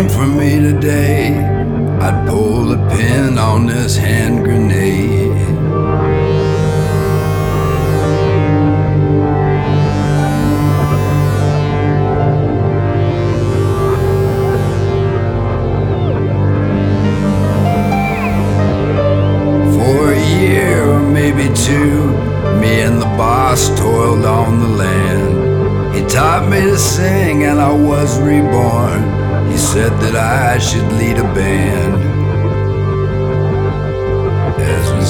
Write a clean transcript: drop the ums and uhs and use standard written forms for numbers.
came for me today, I'd pull the pin on this hand grenade. For a year or maybe two, me and the boss toiled on the land. He taught me to sing and I was reborn. He said that I should lead a band. As we